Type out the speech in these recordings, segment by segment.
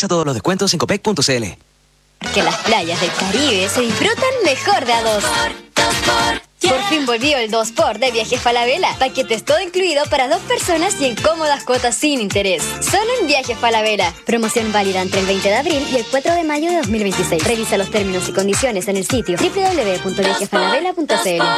Revisa todos los descuentos en copec.cl. Que las playas del Caribe se disfrutan mejor de a dos. Por fin volvió el 2x de Viajes Falabella. Paquetes todo incluido para 2 personas y en cómodas cuotas sin interés. Solo en Viajes Falabella. Promoción válida entre el 20 de abril y el 4 de mayo de 2026. Revisa los términos y condiciones en el sitio www.viajesfalabella.cl.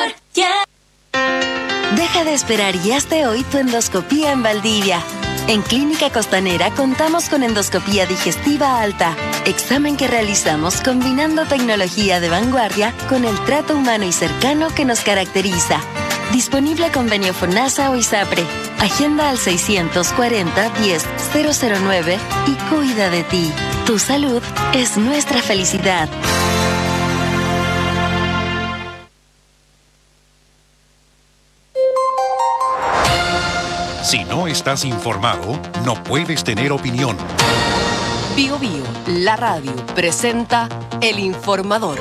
Deja de esperar y hazte hoy tu endoscopía en Valdivia. En Clínica Costanera contamos con endoscopía digestiva alta, examen que realizamos combinando tecnología de vanguardia con el trato humano y cercano que nos caracteriza. Disponible convenio FONASA o ISAPRE. Agenda al 640-10-009 y cuida de ti. Tu salud es nuestra felicidad. Si no estás informado, no puedes tener opinión. Bio Bio, la radio, presenta El Informador.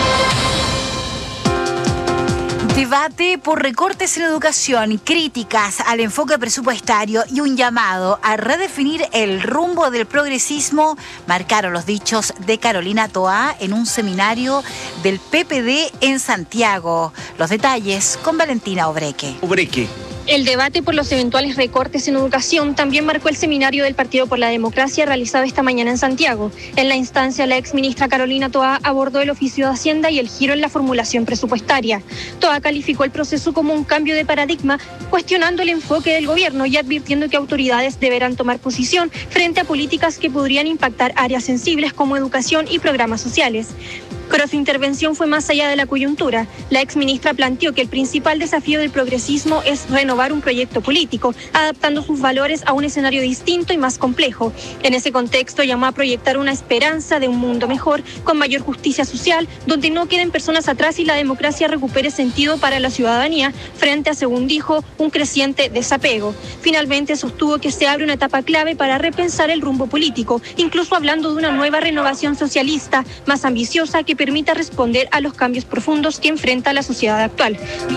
Debate por recortes en educación, críticas al enfoque presupuestario y un llamado a redefinir el rumbo del progresismo marcaron los dichos de Carolina Toá en un seminario del PPD en Santiago. Los detalles con Valentina Obreque. El debate por los eventuales recortes en educación también marcó el seminario del Partido por la Democracia realizado esta mañana en Santiago. En la instancia, la exministra Carolina Toá abordó el oficio de Hacienda y el giro en la formulación presupuestaria. Toá calificó el proceso como un cambio de paradigma, cuestionando el enfoque del gobierno y advirtiendo que autoridades deberán tomar posición frente a políticas que podrían impactar áreas sensibles como educación y programas sociales. Pero su intervención fue más allá de la coyuntura. La exministra planteó que el principal desafío del progresismo es renovar un proyecto político, adaptando sus valores a un escenario distinto y más complejo. En ese contexto llamó a proyectar una esperanza de un mundo mejor, con mayor justicia social, donde no queden personas atrás y la democracia recupere sentido para la ciudadanía, frente a, según dijo, un creciente desapego. Finalmente sostuvo que se abre una etapa clave para repensar el rumbo político, incluso hablando de una nueva renovación socialista, más ambiciosa, que permita responder a los cambios profundos que enfrenta la sociedad actual.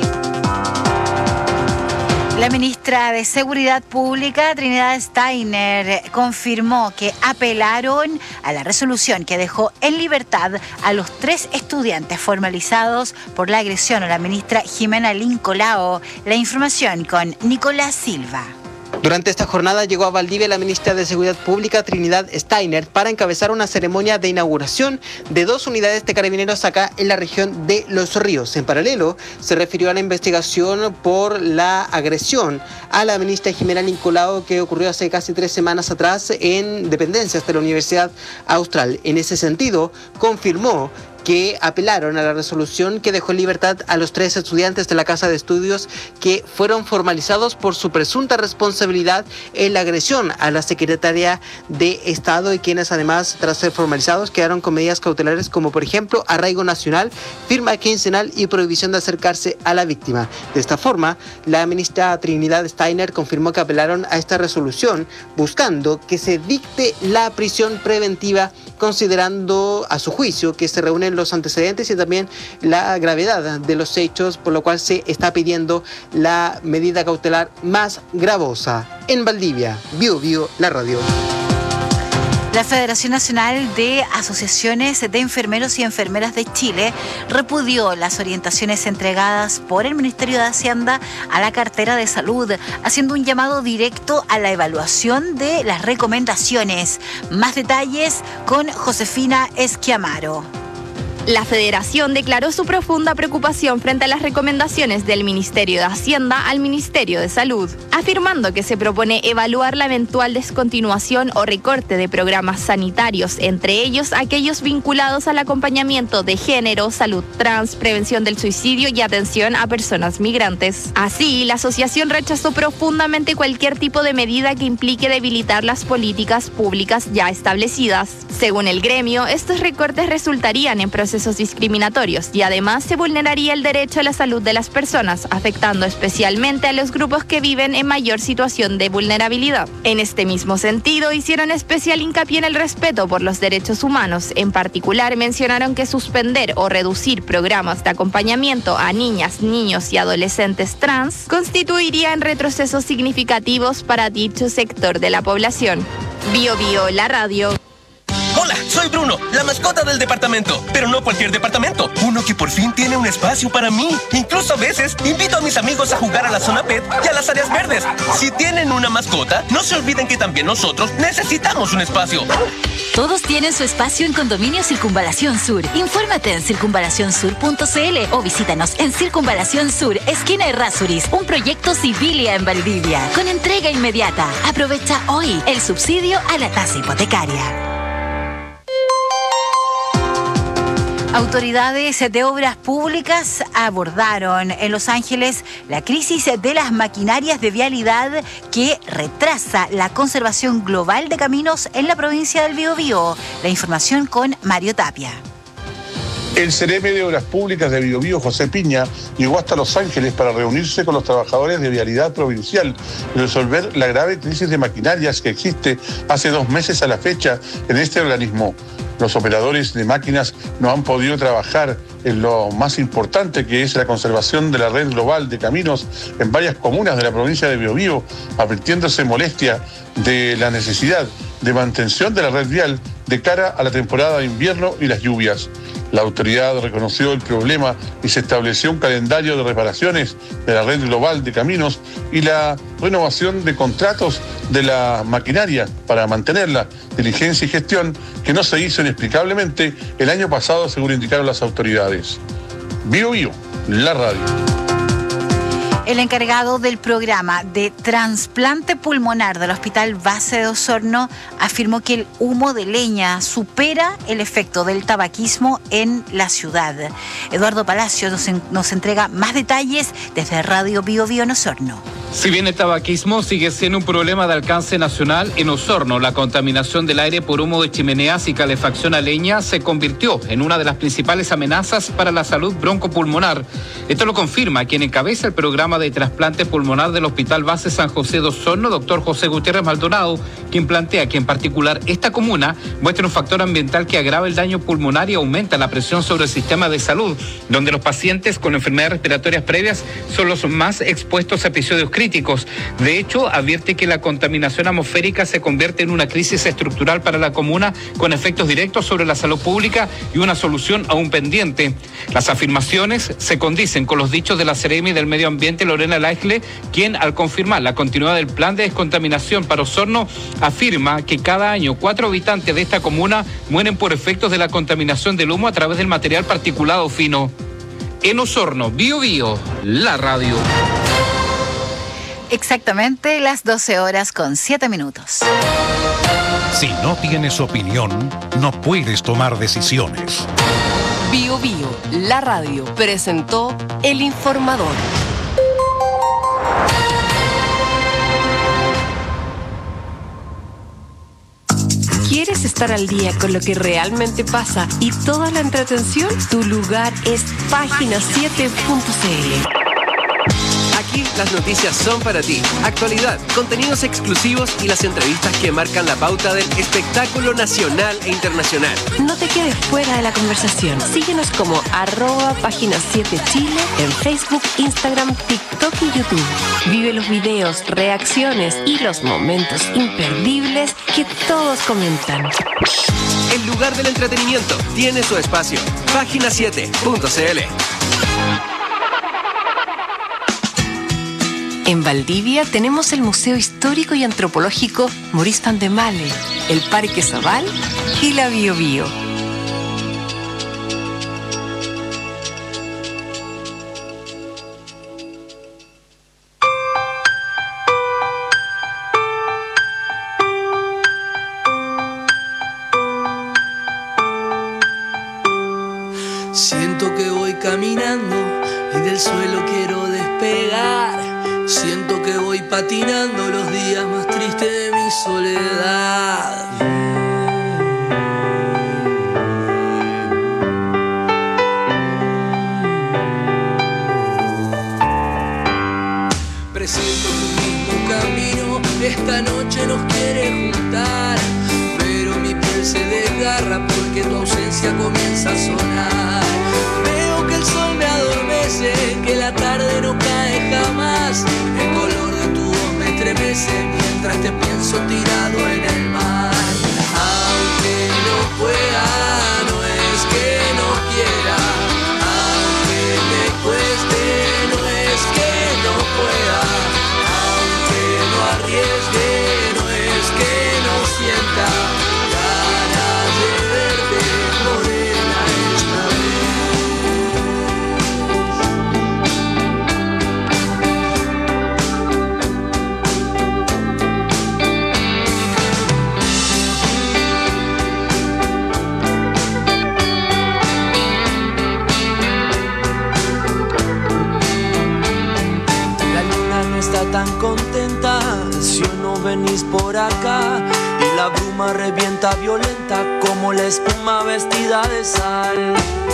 La ministra de Seguridad Pública, Trinidad Steiner, confirmó que apelaron a la resolución que dejó en libertad a los 3 estudiantes formalizados por la agresión a la ministra Jimena Lincolao. La información con Nicolás Silva. Durante esta jornada llegó a Valdivia la ministra de Seguridad Pública, Trinidad Steiner, para encabezar una ceremonia de inauguración de 2 unidades de carabineros acá en la región de Los Ríos. En paralelo, se refirió a la investigación por la agresión a la ministra Jimena Lincolao que ocurrió hace casi 3 semanas atrás en dependencias de la Universidad Austral. En ese sentido, confirmó que apelaron a la resolución que dejó en libertad a los 3 estudiantes de la Casa de Estudios que fueron formalizados por su presunta responsabilidad en la agresión a la secretaria de Estado y quienes además, tras ser formalizados, quedaron con medidas cautelares como por ejemplo arraigo nacional, firma quincenal y prohibición de acercarse a la víctima. De esta forma, la ministra Trinidad Steiner confirmó que apelaron a esta resolución buscando que se dicte la prisión preventiva, considerando a su juicio que se reúnen los antecedentes y también la gravedad de los hechos, por lo cual se está pidiendo la medida cautelar más gravosa. En Valdivia, Bio Bio, la radio. La Federación Nacional de Asociaciones de Enfermeros y Enfermeras de Chile repudió las orientaciones entregadas por el Ministerio de Hacienda a la cartera de salud, haciendo un llamado directo a la evaluación de las recomendaciones. Más detalles con Josefina Esquiamaro. La Federación declaró su profunda preocupación frente a las recomendaciones del Ministerio de Hacienda al Ministerio de Salud, afirmando que se propone evaluar la eventual descontinuación o recorte de programas sanitarios, entre ellos aquellos vinculados al acompañamiento de género, salud trans, prevención del suicidio y atención a personas migrantes. Así, la asociación rechazó profundamente cualquier tipo de medida que implique debilitar las políticas públicas ya establecidas. Según el gremio, estos recortes resultarían en procesos discriminatorios y además se vulneraría el derecho a la salud de las personas, afectando especialmente a los grupos que viven en mayor situación de vulnerabilidad. En este mismo sentido, hicieron especial hincapié en el respeto por los derechos humanos. En particular, mencionaron que suspender o reducir programas de acompañamiento a niñas, niños y adolescentes trans constituiría en retrocesos significativos para dicho sector de la población. Bio Bio, la radio. Hola, soy Bruno, la mascota del departamento. Pero no cualquier departamento. Uno que por fin tiene un espacio para mí. Incluso a veces invito a mis amigos a jugar a la zona pet y a las áreas verdes. Si tienen una mascota, no se olviden que también nosotros necesitamos un espacio. Todos tienen su espacio en Condominio Circunvalación Sur. Infórmate en circunvalacionsur.cl o visítanos en Circunvalación Sur, esquina Errázuriz, un proyecto Civilia en Valdivia, con entrega inmediata. Aprovecha hoy el subsidio a la tasa hipotecaria. Autoridades de obras públicas abordaron en Los Ángeles la crisis de las maquinarias de vialidad que retrasa la conservación global de caminos en la provincia del Biobío. La información con Mario Tapia. El CEREME de Obras Públicas de Biobío, José Piña, llegó hasta Los Ángeles para reunirse con los trabajadores de vialidad provincial y resolver la grave crisis de maquinarias que existe hace 2 meses a la fecha en este organismo. Los operadores de máquinas no han podido trabajar en lo más importante, que es la conservación de la red global de caminos en varias comunas de la provincia de Biobío, advirtiéndose molestia de la necesidad de mantención de la red vial de cara a la temporada de invierno y las lluvias. La autoridad reconoció el problema y se estableció un calendario de reparaciones de la red global de caminos y la renovación de contratos de la maquinaria para mantenerla, diligencia y gestión que no se hizo inexplicablemente el año pasado, según indicaron las autoridades. Biobío, la radio. El encargado del programa de trasplante pulmonar del Hospital Base de Osorno afirmó que el humo de leña supera el efecto del tabaquismo en la ciudad. Eduardo Palacio nos entrega más detalles desde Radio Biobío en Osorno. Si bien el tabaquismo sigue siendo un problema de alcance nacional, en Osorno la contaminación del aire por humo de chimeneas y calefacción a leña se convirtió en una de las principales amenazas para la salud broncopulmonar. Esto lo confirma quien encabeza el programa de trasplante pulmonar del Hospital Base San José de Osorno, doctor José Gutiérrez Maldonado, quien plantea que en particular esta comuna muestra un factor ambiental que agrava el daño pulmonar y aumenta la presión sobre el sistema de salud, donde los pacientes con enfermedades respiratorias previas son los más expuestos a episodios críticos. De hecho, advierte que la contaminación atmosférica se convierte en una crisis estructural para la comuna con efectos directos sobre la salud pública y una solución aún pendiente. Las afirmaciones se condicen con los dichos de la CEREMI del Medio Ambiente, Lorena Laisle, quien al confirmar la continuidad del plan de descontaminación para Osorno afirma que cada año 4 habitantes de esta comuna mueren por efectos de la contaminación del humo a través del material particulado fino. En Osorno, Biobío, la radio. Exactamente las 12:07. Si no tienes opinión, no puedes tomar decisiones. Biobío, la radio, presentó El Informador. ¿Quieres estar al día con lo que realmente pasa y toda la entretención? Tu lugar es página7.cl. Aquí las noticias son para ti. Actualidad, contenidos exclusivos y las entrevistas que marcan la pauta del espectáculo nacional e internacional. No te quedes fuera de la conversación. Síguenos como @página7chile en Facebook, Instagram, TikTok y YouTube. Vive los videos, reacciones y los momentos imperdibles que todos comentan. El lugar del entretenimiento tiene su espacio. Página7.cl. En Valdivia tenemos el Museo Histórico y Antropológico Maurice Van de Male, el Parque Zabal y la Biobío. Siento que voy caminando y del suelo quiero despegar. Siento que voy patinando los días más tristes de mi soledad. Presiento que un mismo camino esta noche nos quiere juntar, pero mi piel se desgarra porque tu ausencia comienza a sonar. Veo que el sol me adormece, que la tarde no cae jamás. El color de tu voz me estremece mientras te pienso tirado en el mar. Aunque no gris por acá y la bruma revienta violenta como la espuma vestida de sal.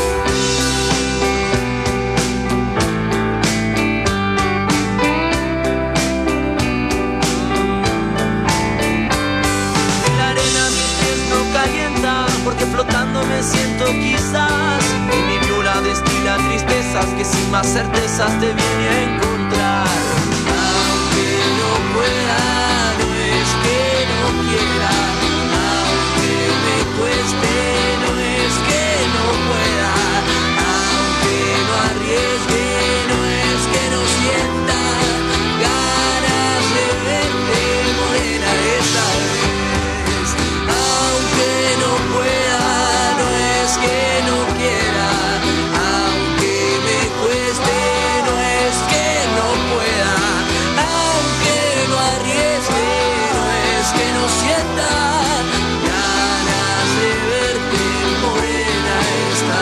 La arena mis pies no calienta porque flotando me siento quizás y mi plura destila tristezas que sin más certezas te vine a encontrar. Aunque no pueda, no es que no quiera, aunque me cueste, no es que no pueda, aunque no arriesgue, no es que no sienta ganas de verte morena esta vez. Aunque no pueda, no es que no quiera, aunque me cueste, no es que no pueda, aunque no arriesgue, no es que no sienta ganas de verte morena esta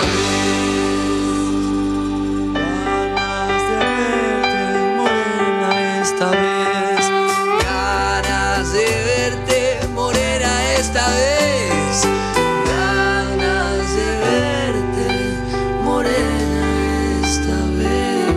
vez. Ganas de verte morena esta vez. Ganas de verte morena esta vez. Ganas de verte morena esta vez.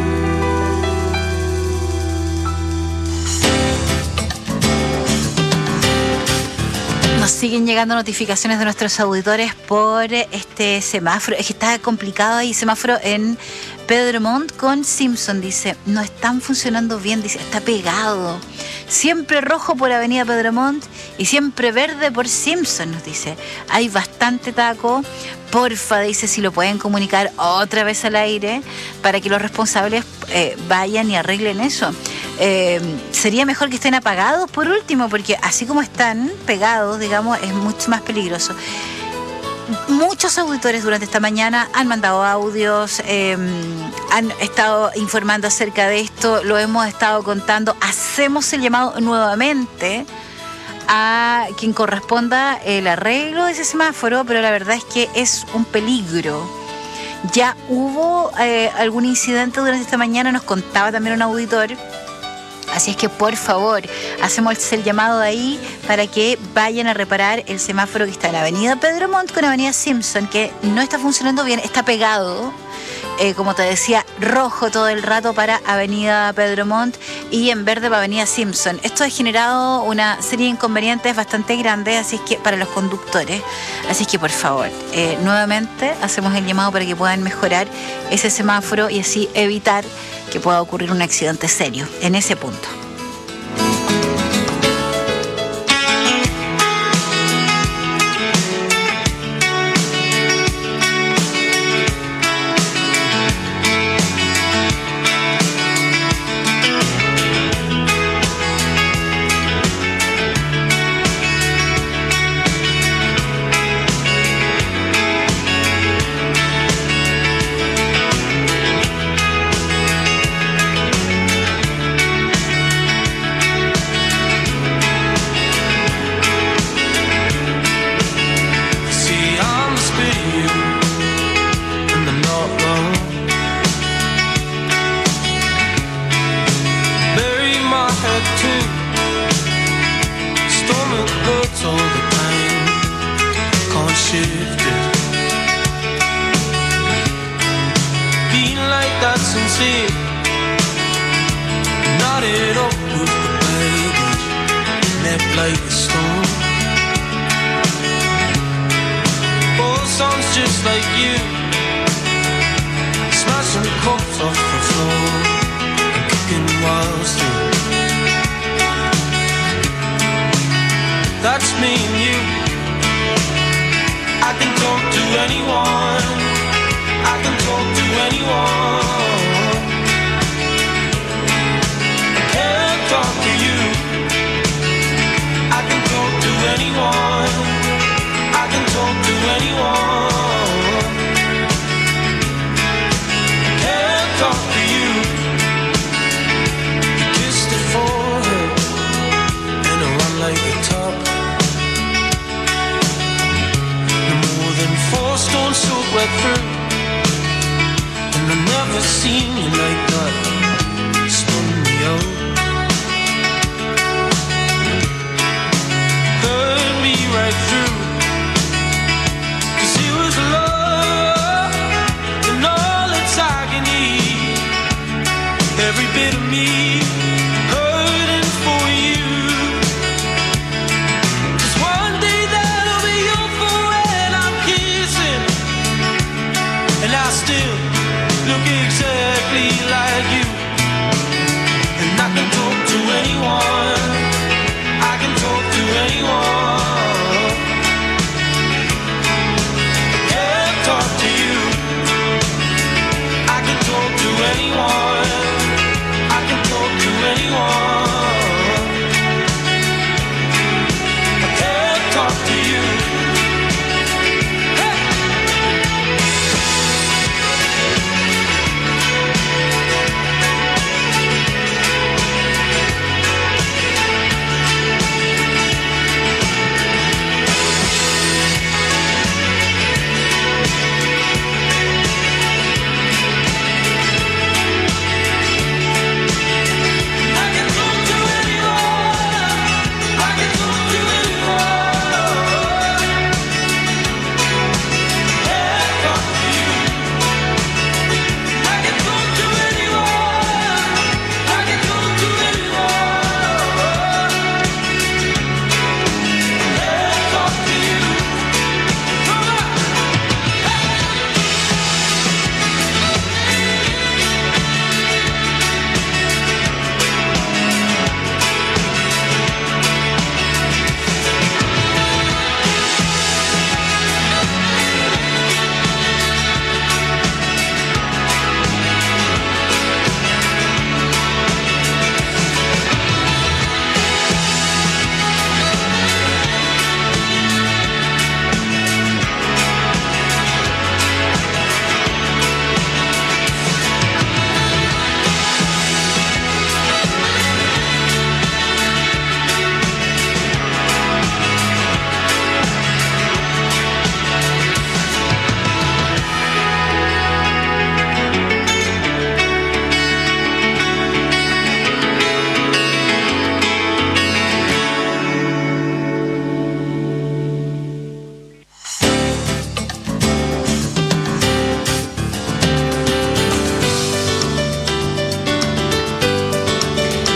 Nos siguen llegando notificaciones de nuestros auditores por este semáforo. Es que está complicado ahí, semáforo en Pedro Montt con Simpson. Dice, no están funcionando bien, dice, está pegado. Siempre rojo por Avenida Pedro Montt y siempre verde por Simpson, nos dice. Hay bastante taco. Porfa, dice, si lo pueden comunicar otra vez al aire para que los responsables vayan y arreglen eso. Sería mejor que estén apagados por último, porque así como están pegados, digamos, es mucho más peligroso. Muchos auditores durante esta mañana han mandado audios, han estado informando acerca de esto, lo hemos estado contando. Hacemos el llamado nuevamente a quien corresponda el arreglo de ese semáforo, pero la verdad es que es un peligro. Ya hubo algún incidente durante esta mañana, nos contaba también un auditor. Así es que, por favor, hacemos el llamado de ahí para que vayan a reparar el semáforo que está en Avenida Pedro Montt con Avenida Simpson, que no está funcionando bien, está pegado, como te decía, rojo todo el rato para Avenida Pedro Montt y en verde para Avenida Simpson. Esto ha generado una serie de inconvenientes bastante grandes, así es que para los conductores. Así es que, por favor, nuevamente hacemos el llamado para que puedan mejorar ese semáforo y así evitar que pueda ocurrir un accidente serio en ese punto.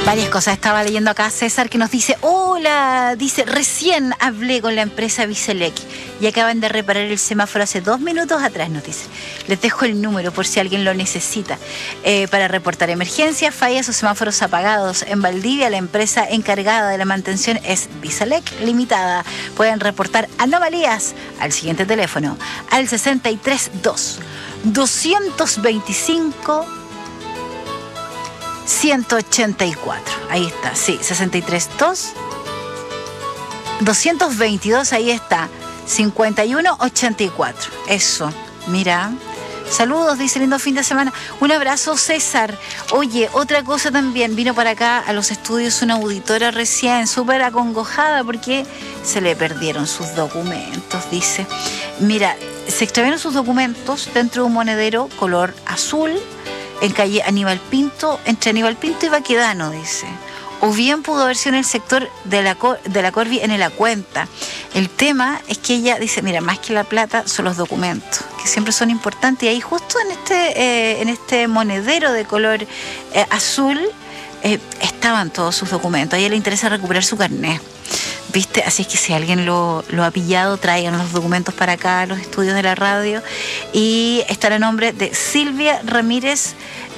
Varias cosas. Estaba leyendo acá a César que nos dice, hola, dice, recién hablé con la empresa Viselec y acaban de reparar el semáforo hace 2 minutos atrás, nos dice. Les dejo el número por si alguien lo necesita. Para reportar emergencias, fallas o semáforos apagados. En Valdivia, la empresa encargada de la mantención es Viselec Limitada. Pueden reportar anomalías al siguiente teléfono, al 632 225 184. Ahí está, sí, 632 222, ahí está, 5184. Eso, mira. Saludos, dice, lindo fin de semana. Un abrazo, César. Oye, otra cosa también, vino para acá a los estudios una auditora recién, súper acongojada porque se le perdieron sus documentos, dice. Mira, se extraviaron sus documentos dentro de un monedero color azul en calle Aníbal Pinto, entre Aníbal Pinto y Baquedano, dice. O bien pudo haber sido en el sector de la Corvi en la cuenta. El tema es que ella dice, mira, más que la plata son los documentos, que siempre son importantes. Y ahí justo en este monedero de color azul estaban todos sus documentos. A ella le interesa recuperar su carnet, ¿viste? Así es que si alguien lo ha pillado, traigan los documentos para acá, a los estudios de la radio. Y está el nombre de Silvia Ramírez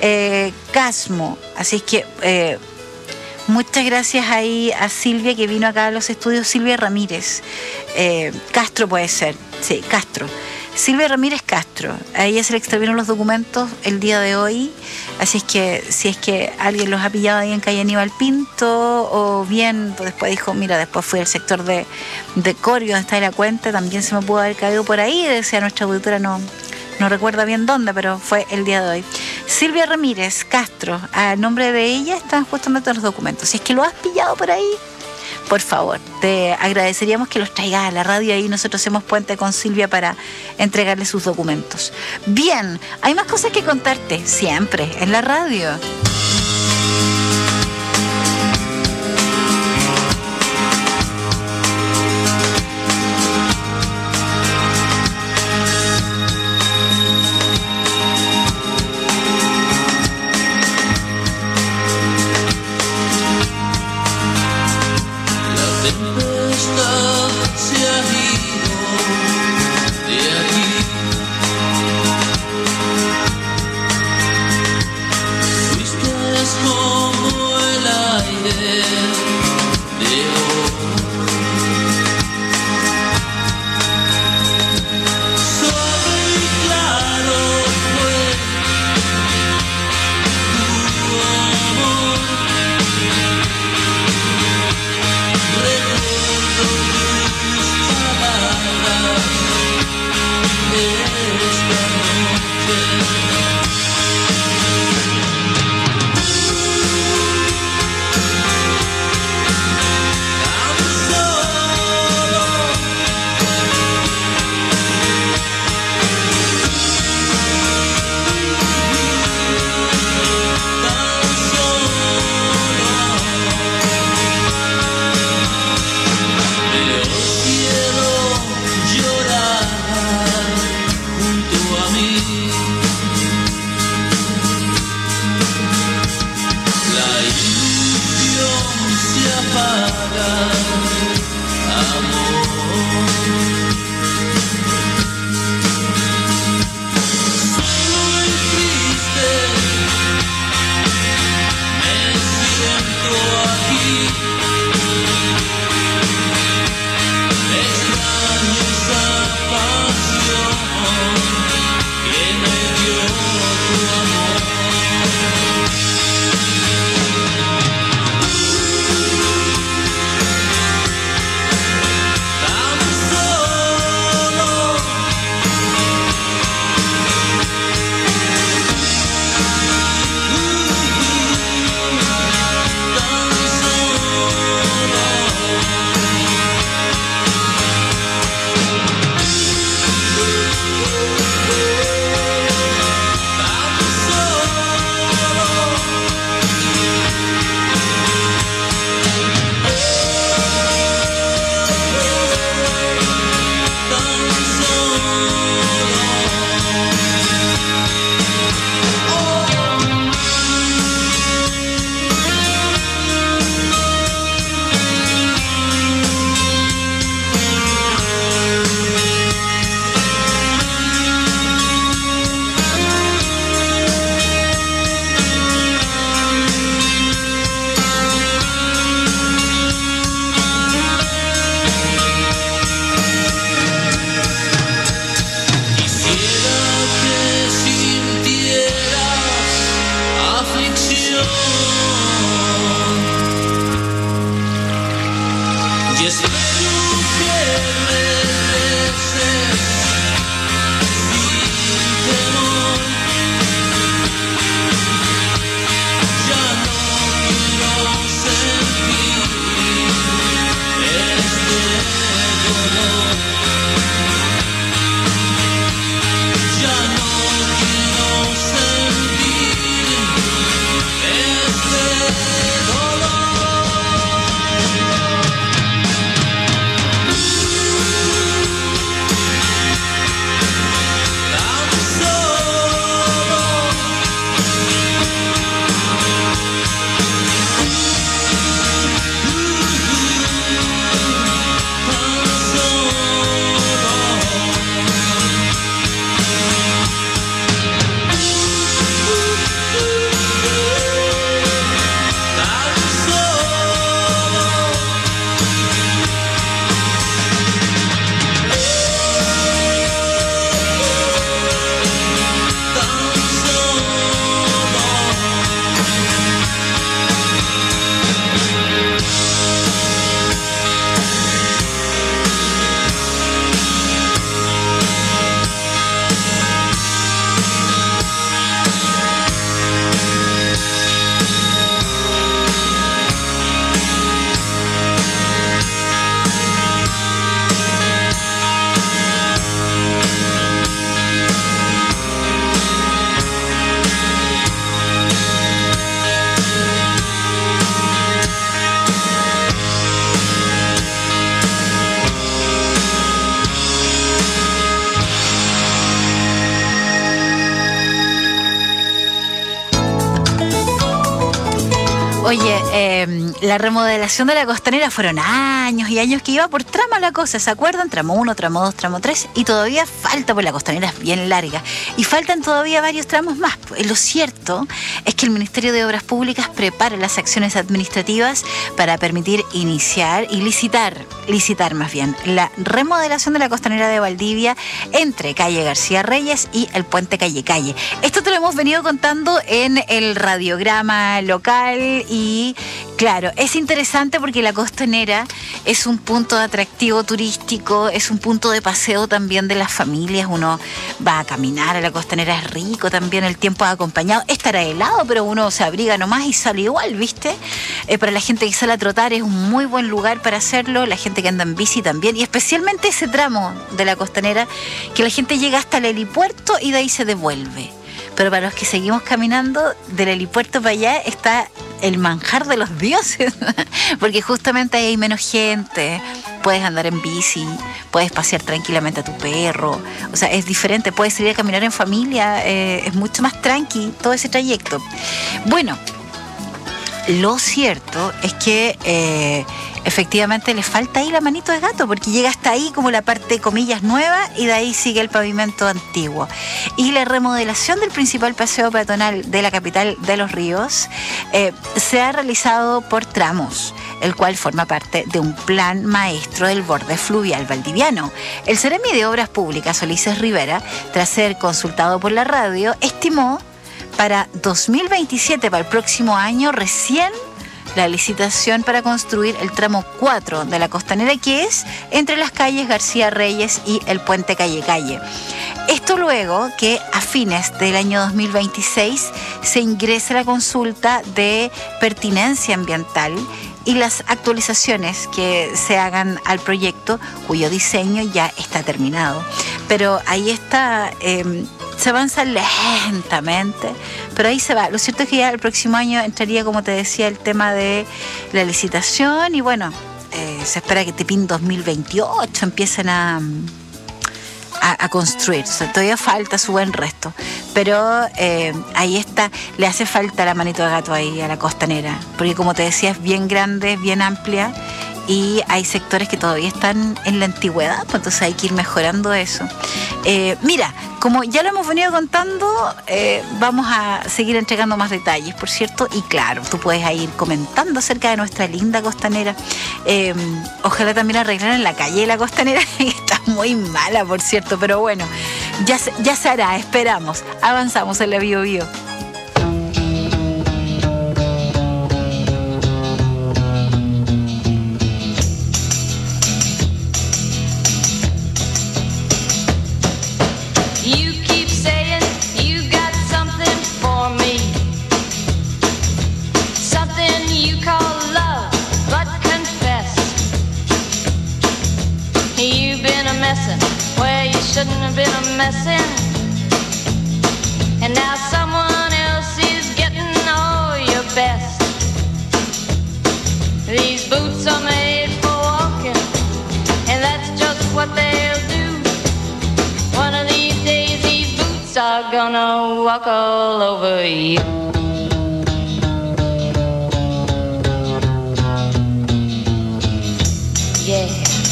Casmo. Así es que muchas gracias ahí a Silvia que vino acá a los estudios. Silvia Ramírez Castro puede ser, sí, Castro. Silvia Ramírez Castro, a ella se le extraviaron los documentos el día de hoy, así es que si es que alguien los ha pillado ahí en calle Aníbal Pinto, o bien pues después dijo, mira, después fui al sector de Corio, donde está la cuenta, también se me pudo haber caído por ahí, decía nuestra auditora, no recuerda bien dónde, pero fue el día de hoy. Silvia Ramírez Castro, a nombre de ella están justamente los documentos. Si es que lo has pillado por ahí, por favor, te agradeceríamos que los traigas a la radio. Ahí nosotros hacemos puente con Silvia para entregarle sus documentos. Bien, hay más cosas que contarte siempre en la radio. Fuiste Oye, la remodelación de la Costanera fueron años y años que iba por tramo la cosa, ¿se acuerdan? Tramo 1, tramo 2, tramo 3 y todavía falta, pues la Costanera es bien larga y faltan todavía varios tramos más. Lo cierto es que el Ministerio de Obras Públicas prepara las acciones administrativas para permitir iniciar y licitar más bien, la remodelación de la Costanera de Valdivia entre calle García Reyes y el puente Calle Calle. Esto te lo hemos venido contando en el radiograma local y claro, es interesante porque la Costanera es un punto de atractivo turístico, es un punto de paseo también de las familias. Uno va a caminar a la Costanera, es rico también, el tiempo acompañado. Estará helado, pero uno se abriga nomás y sale igual, ¿viste? Para la gente que sale a trotar es un muy buen lugar para hacerlo, la gente que anda en bici también, y especialmente ese tramo de la Costanera que la gente llega hasta el helipuerto y de ahí se devuelve. Pero para los que seguimos caminando, del helipuerto para allá está el manjar de los dioses, porque justamente ahí hay menos gente, puedes andar en bici, puedes pasear tranquilamente a tu perro, o sea, es diferente, puedes salir a caminar en familia, es mucho más tranqui todo ese trayecto. Bueno, lo cierto es que efectivamente le falta ahí la manito de gato, porque llega hasta ahí como la parte, comillas, nueva, y de ahí sigue el pavimento antiguo. Y la remodelación del principal paseo peatonal de la capital de Los Ríos se ha realizado por tramos, el cual forma parte de un plan maestro del borde fluvial valdiviano. El Seremi de Obras Públicas, Ulises Rivera, tras ser consultado por la radio, estimó para 2027, para el próximo año, recién la licitación para construir el tramo 4 de la Costanera, que es entre las calles García Reyes y el puente Calle Calle. Esto luego que a fines del año 2026 se ingrese la consulta de pertinencia ambiental y las actualizaciones que se hagan al proyecto, cuyo diseño ya está terminado. Pero ahí está, se avanza lentamente, pero ahí se va. Lo cierto es que ya el próximo año entraría, como te decía, el tema de la licitación y bueno, se espera que tipín 2028 empiecen a construir. O sea, todavía falta su buen resto, pero ahí está, le hace falta la manito de gato ahí a la Costanera, porque como te decía, es bien grande, es bien amplia y hay sectores que todavía están en la antigüedad, pues entonces hay que ir mejorando eso. Mira, como ya lo hemos venido contando, vamos a seguir entregando más detalles, por cierto, y claro, tú puedes ir comentando acerca de nuestra linda Costanera. Ojalá también arreglaran la calle de la Costanera, que está muy mala, por cierto, pero bueno, ya se hará, esperamos. Avanzamos en la Bio Bio. Where you shouldn't have been a messin', and now someone else is getting all your best. These boots are made for walking, and that's just what they'll do. One of these days these boots are gonna walk all over you. Yeah.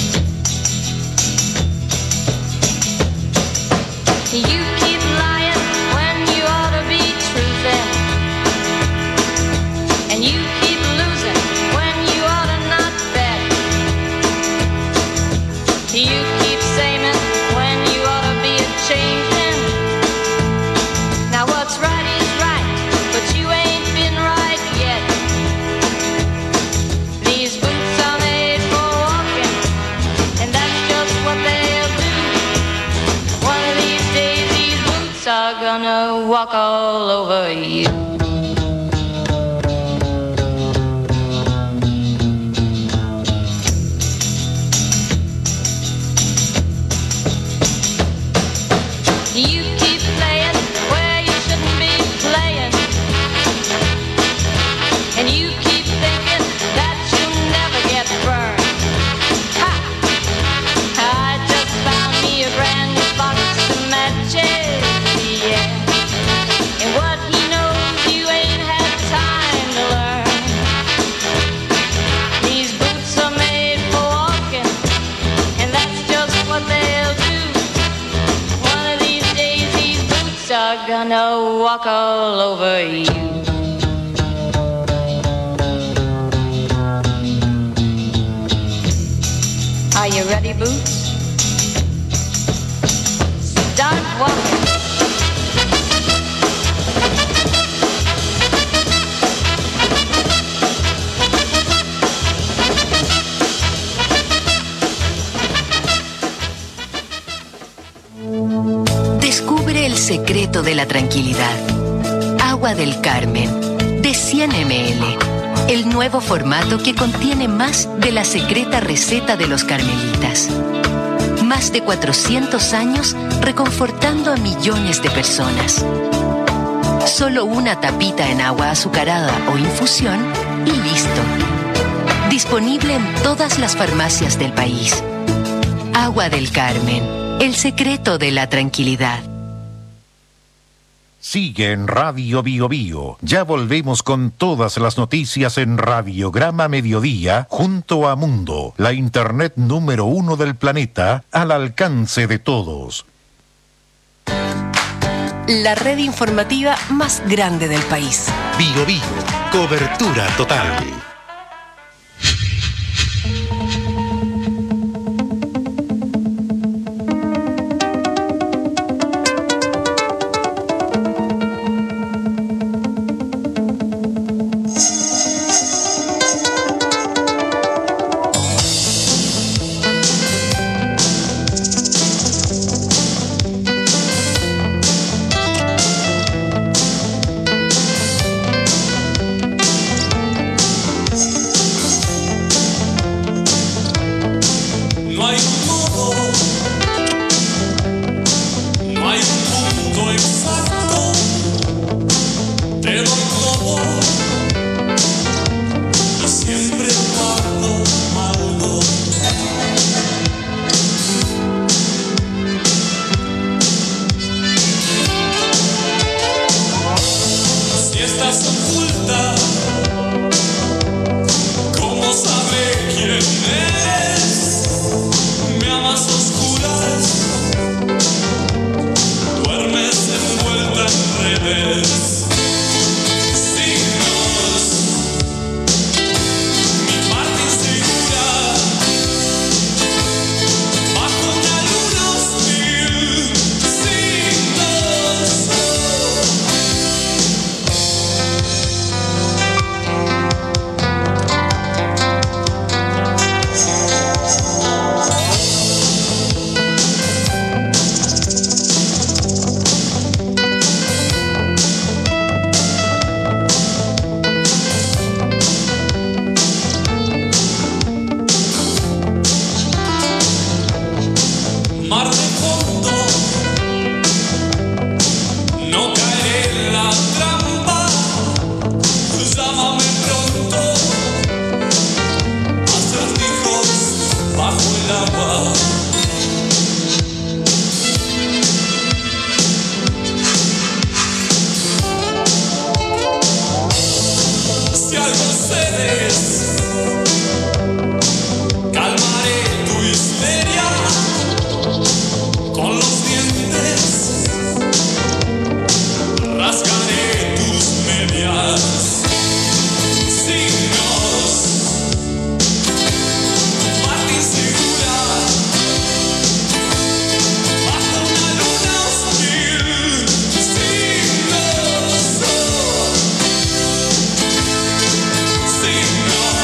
You keep lying when you ought to be truthing, and you keep losing when you ought to not bet. You keep saying when you ought to be a-changing. Now what's right is right, but you ain't been right yet. These boots are made for walking, and that's just what they'll do. One of these days these boots are gonna walk all over you. You keep playing where you shouldn't be playing, and you keep thinking that you'll never get burned. Ha! I just found me a brand new box of matches, yeah. And what he knows are gonna walk all over you. Are you ready, Boots? Start walking. Descubre el secreto de la tranquilidad. Agua del Carmen, de 100 ml. El nuevo formato que contiene más de la secreta receta de los carmelitas. Más de 400 años reconfortando a millones de personas. Solo una tapita en agua azucarada o infusión y listo. Disponible en todas las farmacias del país. Agua del Carmen, el secreto de la tranquilidad. Sigue en Radio Bio Bio. Ya volvemos con todas las noticias en Radiograma Mediodía junto a Mundo, la internet número 1 del planeta, al alcance de todos. La red informativa más grande del país. Bio Bio, cobertura total. Signos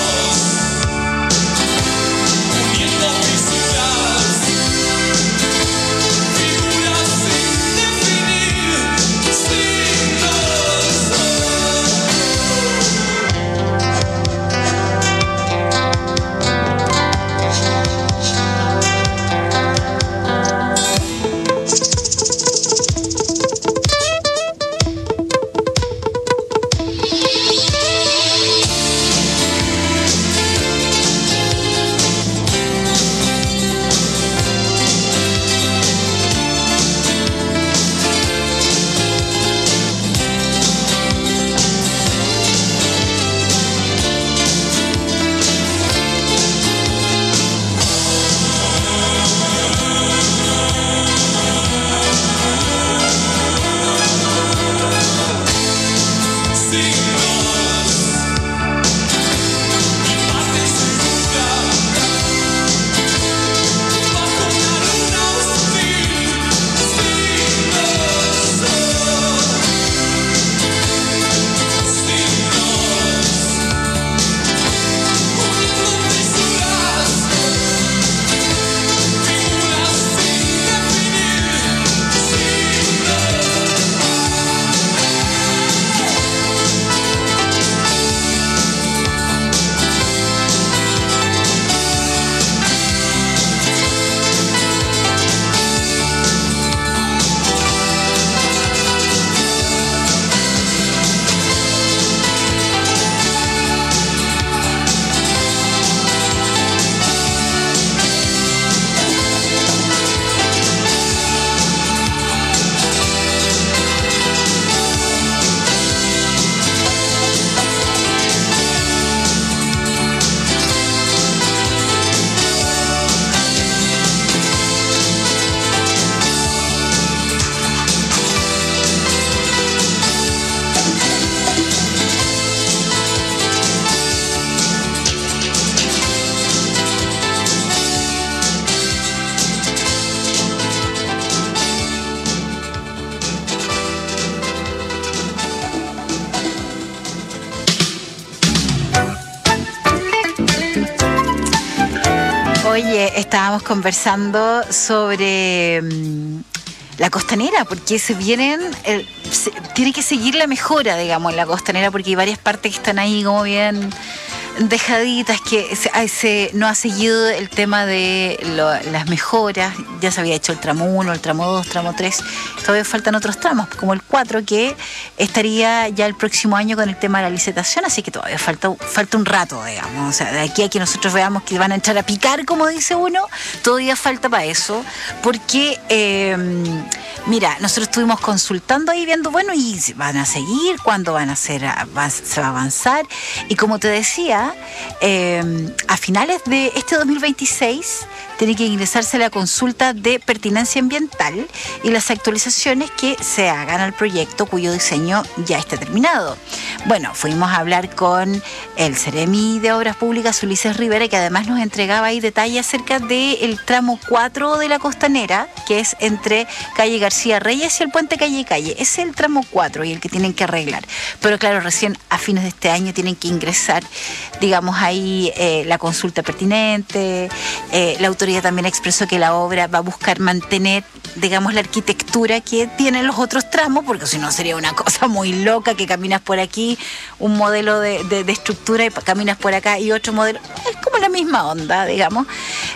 Oye, estábamos conversando sobre la costanera, porque tiene que seguir la mejora, digamos, en la costanera, porque hay varias partes que están ahí como bien dejaditas, que no ha seguido el tema de las mejoras. Ya se había hecho el tramo 1, el tramo 2, tramo 3. Todavía faltan otros tramos, como el 4, que estaría ya el próximo año con el tema de la licitación, así que todavía falta un rato, digamos. O sea, de aquí a que nosotros veamos que van a entrar a picar, como dice uno, todavía falta para eso, porque mira, nosotros estuvimos consultando ahí, viendo, bueno, y van a seguir, cuándo van a hacer, se va a avanzar, y como te decía, a finales de este 2026 tiene que ingresarse la consulta de pertinencia ambiental y las actualizaciones que se hagan al proyecto cuyo diseño ya está terminado. Bueno, fuimos a hablar con el Ceremi de Obras Públicas, Ulises Rivera, que además nos entregaba ahí detalles acerca del tramo 4 de la costanera, que es entre calle García Reyes y el puente Calle y Calle. Ese es el tramo 4 y el que tienen que arreglar. Pero claro, recién a fines de este año tienen que ingresar, digamos, ahí la consulta pertinente. La autoridad también expresó que la obra va a buscar mantener, digamos, la arquitectura que tienen los otros tramos, porque si no sería una cosa muy loca que caminas por aquí, un modelo de estructura, y caminas por acá y otro modelo. Es como la misma onda, digamos.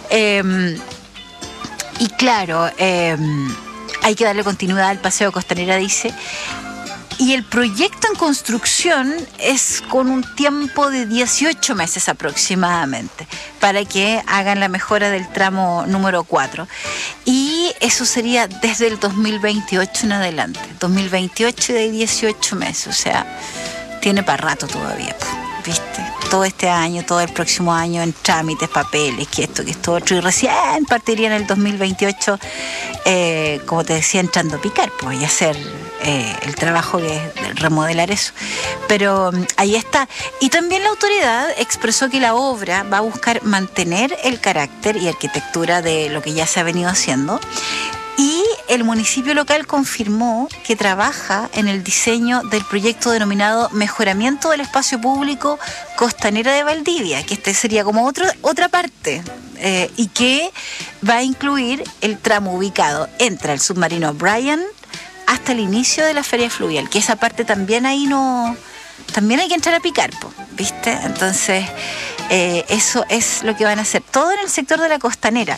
Y claro, hay que darle continuidad al paseo Costanera, dice. Y el proyecto en construcción es con un tiempo de 18 meses aproximadamente para que hagan la mejora del tramo número 4. Y eso sería desde el 2028 en adelante. 2028 de 18 meses, o sea, tiene para rato todavía, ¿viste? Todo este año, todo el próximo año en trámites, papeles, que esto, que esto otro, y recién partiría en el 2028, como te decía, entrando a picar, pues, y hacer el trabajo que es remodelar eso. Pero ahí está. Y también la autoridad expresó que la obra va a buscar mantener el carácter y arquitectura de lo que ya se ha venido haciendo. Y el municipio local confirmó que trabaja en el diseño del proyecto denominado Mejoramiento del Espacio Público Costanera de Valdivia, que este sería como otra parte, y que va a incluir el tramo ubicado entre el submarino Bryan hasta el inicio de la feria fluvial, que esa parte también ahí también hay que entrar a picar, ¿viste? Entonces, eso es lo que van a hacer, todo en el sector de la costanera.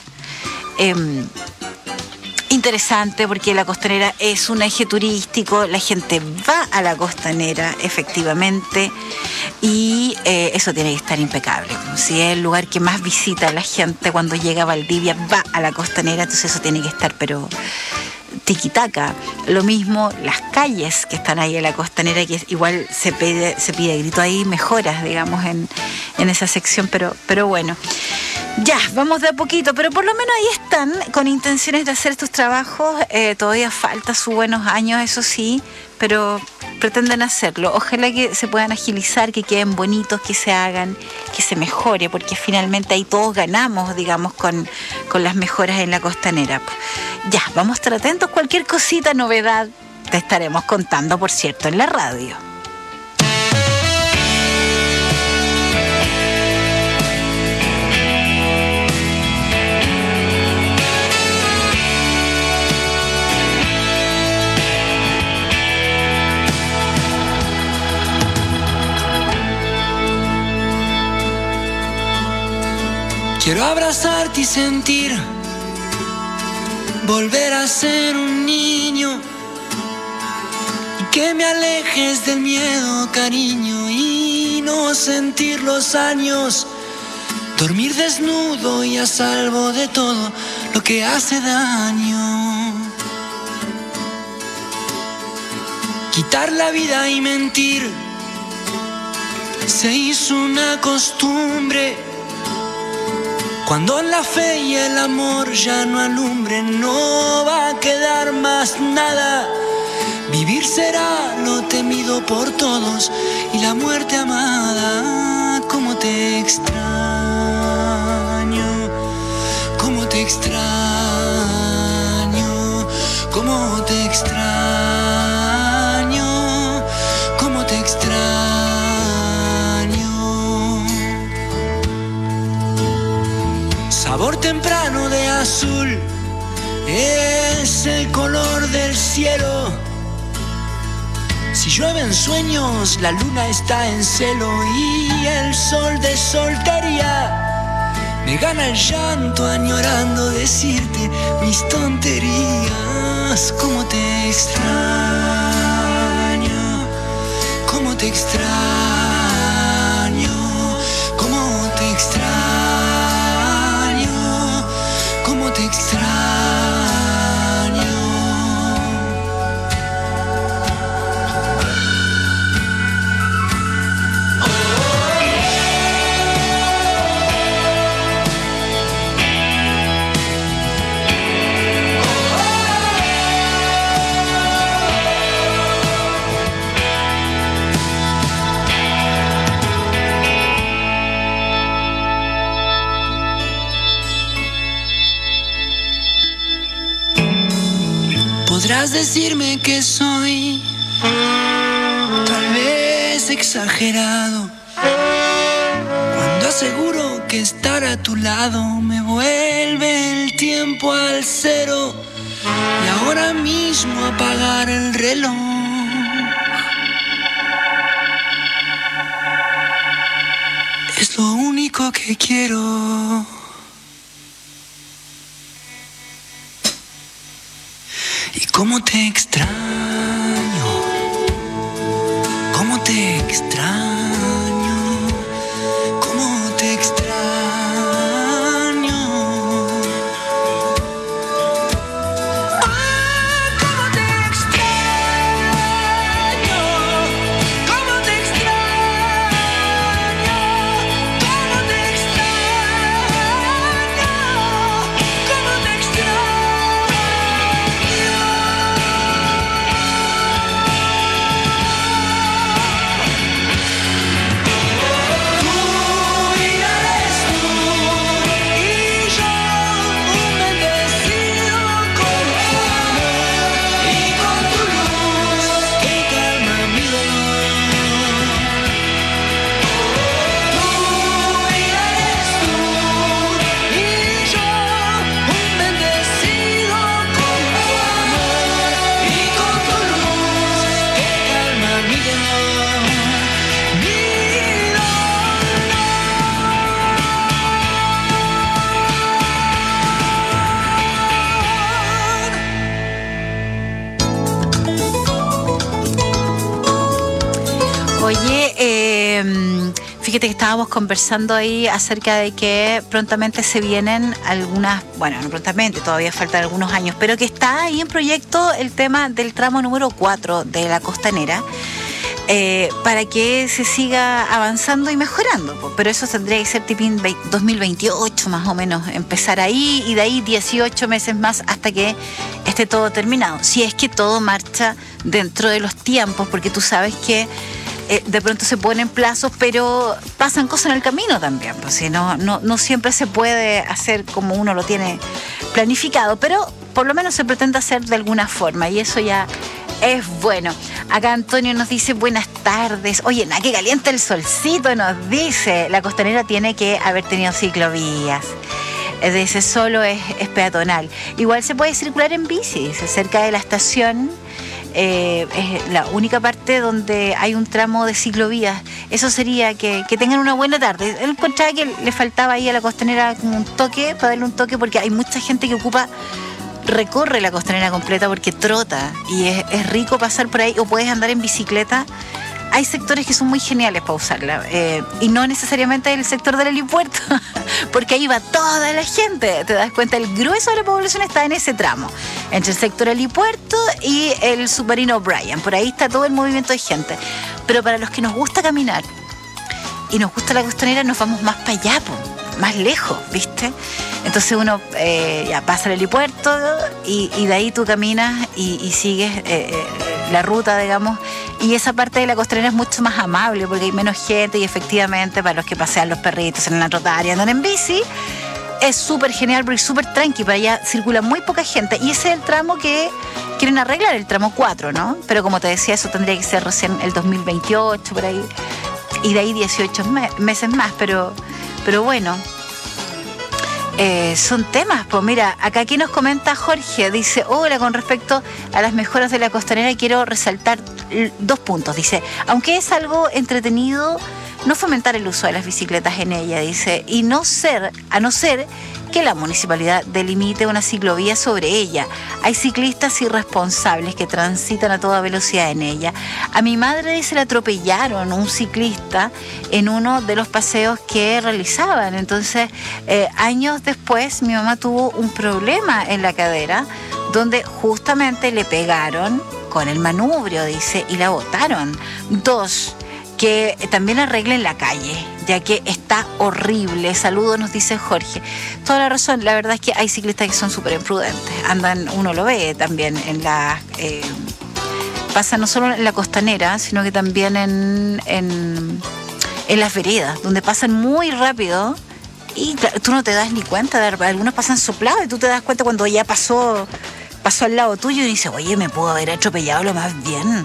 Interesante, porque la costanera es un eje turístico, la gente va a la costanera efectivamente, y eso tiene que estar impecable. Si es el lugar que más visita la gente cuando llega a Valdivia, va a la costanera, entonces eso tiene que estar pero tiquitaca. Lo mismo las calles que están ahí en la costanera, que igual se pide grito ahí mejoras, digamos, en esa sección, pero bueno. Ya, vamos de a poquito, pero por lo menos ahí están con intenciones de hacer estos trabajos. Todavía falta sus buenos años, eso sí, pero pretenden hacerlo. Ojalá que se puedan agilizar, que queden bonitos, que se hagan, que se mejore, porque finalmente ahí todos ganamos, digamos, con las mejoras en la costanera. Ya, vamos a estar atentos. Cualquier cosita, novedad, te estaremos contando, por cierto, en la radio. Quiero abrazarte y sentir, volver a ser un niño, y que me alejes del miedo, cariño, y no sentir los años, dormir desnudo y a salvo de todo lo que hace daño. Quitar la vida y mentir se hizo una costumbre. Cuando la fe y el amor ya no alumbren, no va a quedar más nada. Vivir será lo temido por todos y la muerte amada. Cómo te extraño, cómo te extraño, cómo te extraño, cómo te extraño. Sabor temprano azul es el color del cielo. Si llueve en sueños, la luna está en celo y el sol de soltería me gana el llanto añorando decirte mis tonterías. Cómo te extraño, cómo te extraño, cómo te extraño, cómo te extraño. Podrás decirme que soy tal vez exagerado cuando aseguro que estar a tu lado me vuelve el tiempo al cero y ahora mismo apagar el reloj. Es lo único que quiero. ¿Cómo te extraño? ¿Cómo te extraño? ¿Cómo te extraño? ¡Ah, cómo te extraño! ¿Cómo te extraño? ¿Cómo te extraño? ¿Cómo te extraño? Fíjate que estábamos conversando ahí acerca de que prontamente se vienen algunas, bueno, no prontamente, todavía faltan algunos años, pero que está ahí en proyecto el tema del tramo número 4 de la Costanera, para que se siga avanzando y mejorando. Pero eso tendría que ser tipo 2028 más o menos, empezar ahí y de ahí 18 meses más hasta que esté todo terminado. Si es que todo marcha dentro de los tiempos, porque tú sabes que de pronto se ponen plazos, pero pasan cosas en el camino también, pues si no siempre se puede hacer como uno lo tiene planificado, pero por lo menos se pretende hacer de alguna forma y eso ya es bueno. Acá Antonio nos dice buenas tardes. Oye, nada, que calienta el solcito, nos dice. La Costanera tiene que haber tenido ciclovías. De ese solo es peatonal. Igual se puede circular en bici, cerca de la estación. Es la única parte donde hay un tramo de ciclovías. Eso sería que tengan una buena tarde. Él encontraba que le faltaba ahí a la Costanera como un toque, para darle un toque, porque hay mucha gente que recorre la Costanera completa porque trota y es rico pasar por ahí, o puedes andar en bicicleta. Hay sectores que son muy geniales para usarla, y no necesariamente el sector del helipuerto, porque ahí va toda la gente. Te das cuenta, el grueso de la población está en ese tramo, entre el sector helipuerto y el submarino O'Brien. Por ahí está todo el movimiento de gente. Pero para los que nos gusta caminar y nos gusta la Costanera, nos vamos más para allá, más lejos, ¿viste? Entonces uno ya pasa el helipuerto y de ahí tú caminas y sigues la ruta, digamos, y esa parte de la Costanera es mucho más amable porque hay menos gente y efectivamente para los que pasean los perritos en la trotaria, andan en bici, es súper genial porque es súper tranqui, para allá circula muy poca gente y ese es el tramo que quieren arreglar, el tramo 4, ¿no? Pero como te decía, eso tendría que ser recién el 2028, por ahí, y de ahí 18 meses más, pero bueno. Son temas, pues mira, acá aquí nos comenta Jorge, dice, hola, con respecto a las mejoras de la Costanera quiero resaltar 2 puntos, dice, aunque es algo entretenido, no fomentar el uso de las bicicletas en ella, dice, y a no ser que la municipalidad delimite una ciclovía sobre ella. Hay ciclistas irresponsables que transitan a toda velocidad en ella. A mi madre, dice, le atropellaron un ciclista en uno de los paseos que realizaban. Entonces, años después, mi mamá tuvo un problema en la cadera donde justamente le pegaron con el manubrio, dice, y la botaron. 2, que también arreglen la calle, ya que está horrible. Saludos, nos dice Jorge. Toda la razón, la verdad es que hay ciclistas que son súper imprudentes. Andan, uno lo ve también en la... pasa no solo en la Costanera, sino que también en las veredas, donde pasan muy rápido y tú no te das ni cuenta. Algunos pasan soplados y tú te das cuenta cuando ya pasó al lado tuyo y dices, oye, me pudo haber atropellado lo más bien.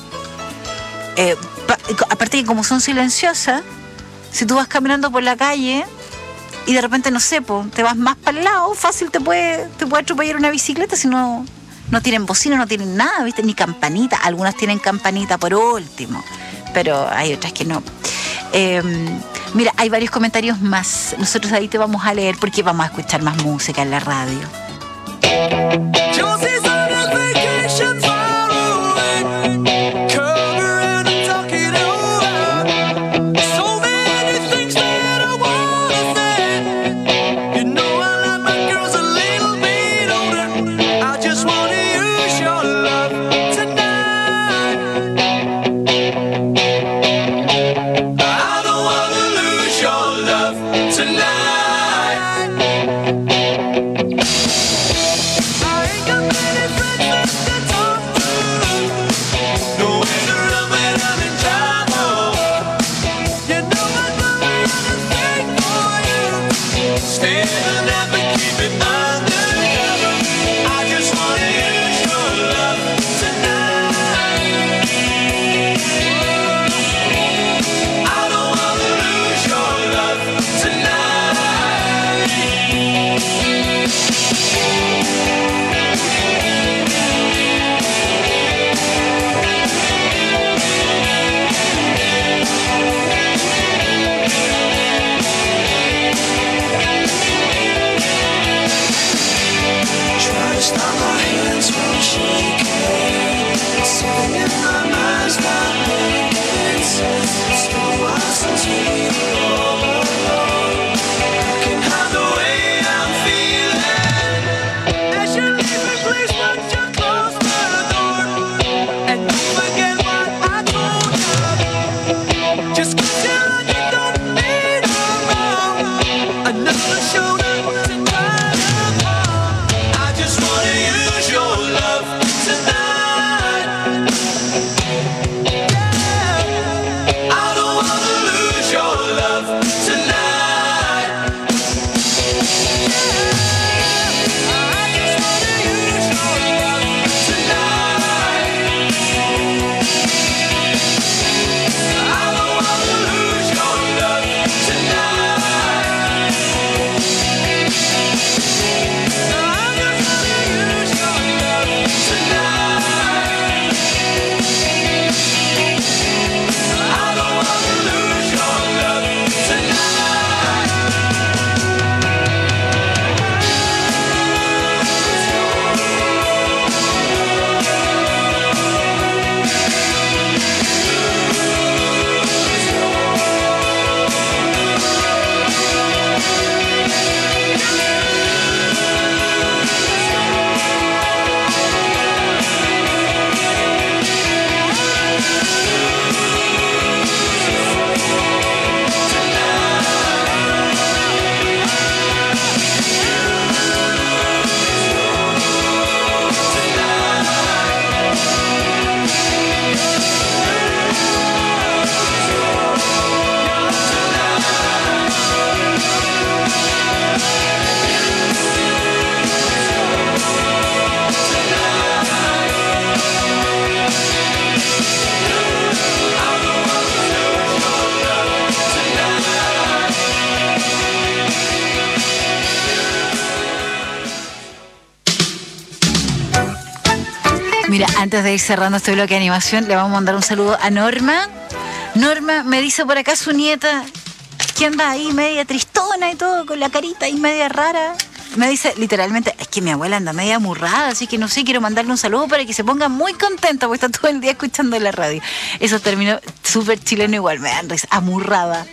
Aparte que como son silenciosas, si tú vas caminando por la calle y de repente, no sé, te vas más para el lado, fácil te puede atropellar una bicicleta si no tienen bocina, no tienen nada, ¿viste? Ni campanita. Algunas tienen campanita por último, pero hay otras que no. Mira, hay varios comentarios más. Nosotros ahí te vamos a leer porque vamos a escuchar más música en la radio. Tonight, I ain't got Mira, antes de ir cerrando este bloque de animación, le vamos a mandar un saludo a Norma. Norma me dice por acá su nieta, que anda ahí media tristona y todo, con la carita ahí media rara. Me dice literalmente, es que mi abuela anda media amurrada, así que no sé, quiero mandarle un saludo para que se ponga muy contenta, porque está todo el día escuchando la radio. Esos términos súper chilenos igual me dan risa, amurrada.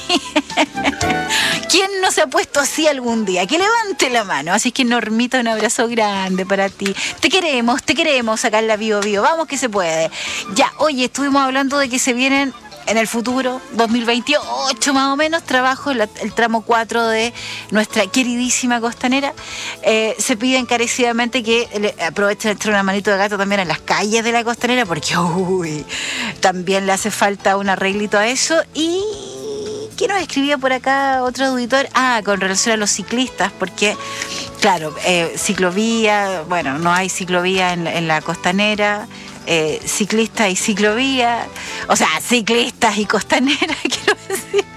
¿Quién no se ha puesto así algún día? Que levante la mano. Así que Normita, un abrazo grande para ti. Te queremos sacar la Bio Bio. Vamos que se puede. Ya, oye, estuvimos hablando de que se vienen en el futuro, 2028 más o menos, trabajo el tramo 4 de nuestra queridísima costanera. Se pide encarecidamente que aprovechen de echar una manito de gato también en las calles de la costanera, porque también le hace falta un arreglito a eso. Y ¿qué nos escribía por acá otro auditor? Con relación a los ciclistas, porque claro, ciclovía, bueno, no hay ciclovía en la costanera. Ciclistas y ciclovía, o sea, ciclistas y costanera, quiero decir.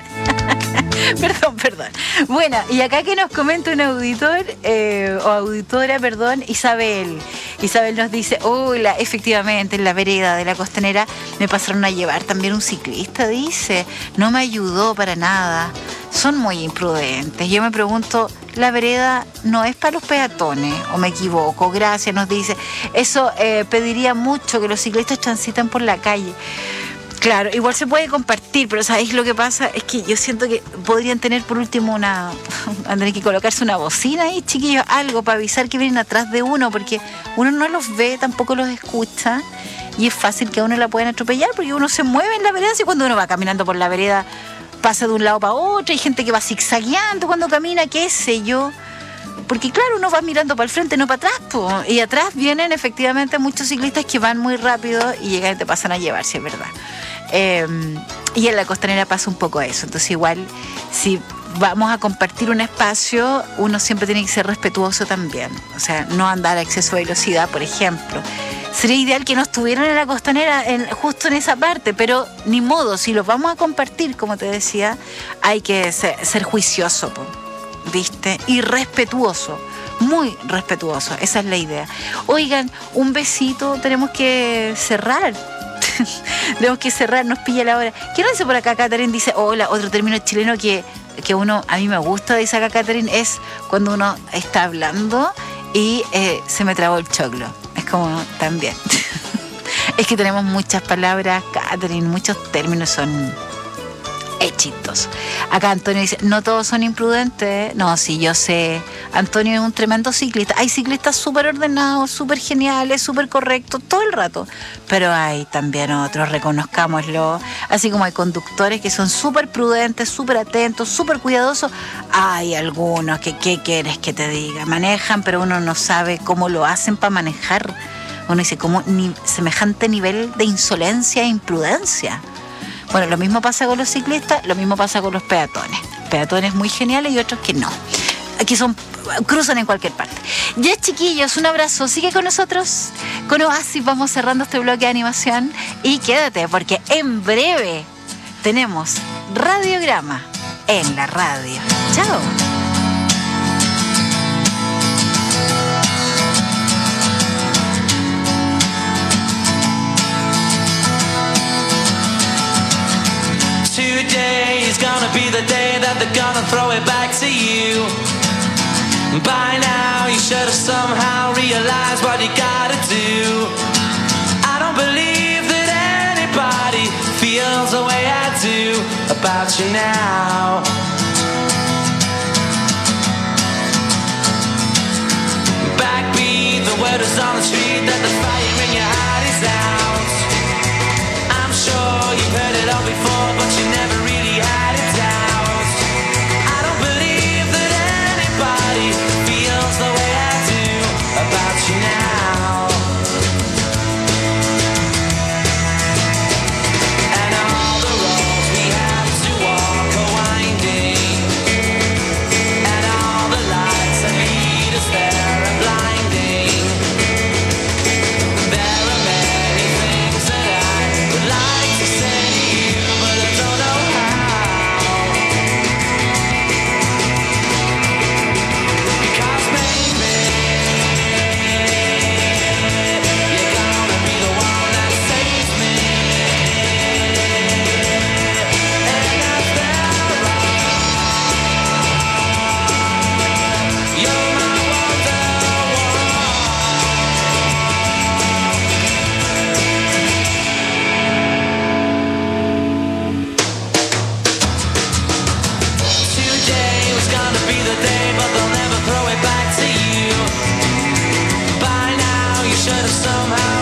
Perdón. Bueno, y acá que nos comenta un auditor, o auditora, perdón, Isabel. Isabel nos dice, efectivamente, en la vereda de la costanera me pasaron a llevar también un ciclista, dice. No me ayudó para nada. Son muy imprudentes. Yo me pregunto, ¿la vereda no es para los peatones? ¿O me equivoco? Gracias, nos dice. Eso pediría mucho, que los ciclistas transiten por la calle. Claro, igual se puede compartir, pero ¿sabéis lo que pasa? Es que yo siento que podrían tener por último tendrían que colocarse una bocina ahí, chiquillos, algo para avisar que vienen atrás de uno, porque uno no los ve, tampoco los escucha, y es fácil que a uno la puedan atropellar, porque uno se mueve en la vereda, y cuando uno va caminando por la vereda pasa de un lado para otro, hay gente que va zigzagueando cuando camina, qué sé yo. Porque claro, uno va mirando para el frente, no para atrás, po. Y atrás vienen efectivamente muchos ciclistas que van muy rápido y llegan y te pasan a llevar, si es verdad. Y en la costanera pasa un poco eso. Entonces igual, si vamos a compartir un espacio, uno siempre tiene que ser respetuoso también. O sea, no andar a exceso de velocidad, por ejemplo. Sería ideal que no estuvieran en la costanera justo en esa parte, pero ni modo, si los vamos a compartir, como te decía, hay que ser juicioso, po. ¿Viste? Y respetuoso, muy respetuoso, esa es la idea. Oigan, un besito, tenemos que cerrar. Nos pilla la hora. ¿Qué nos dice por acá? Catherine dice, hola, otro término chileno que a mí me gusta, dice acá Catherine, es cuando uno está hablando y se me trabó el choclo. Es como también. Es que tenemos muchas palabras, Catherine, muchos términos son chistosos. Acá Antonio dice, no todos son imprudentes. No, sí, yo sé. Antonio es un tremendo ciclista. Hay ciclistas súper ordenados, súper geniales, súper correctos, todo el rato. Pero hay también otros, reconozcámoslo. Así como hay conductores que son súper prudentes, súper atentos, súper cuidadosos. Hay algunos que, ¿qué quieres que te diga? Manejan, pero uno no sabe cómo lo hacen para manejar. Uno dice, ¿cómo semejante nivel de insolencia e imprudencia? Bueno, lo mismo pasa con los ciclistas, lo mismo pasa con los peatones. Peatones muy geniales y otros que no. Aquí cruzan en cualquier parte. Ya, chiquillos, un abrazo. Sigue con nosotros. Con Oasis vamos cerrando este bloque de animación. Y quédate, porque en breve tenemos Radiograma en la radio. Chao. Today is gonna be the day that they're gonna throw it back to you. By now you should have somehow realized what you gotta do. I don't believe that anybody feels the way I do about you now. Backbeat, the word is on the street that the fire in your heart is out. I'm sure you've heard it all before, but you never really had it out. I don't believe that anybody feels the way I do about you now. And all the roads we have to walk, oh, somehow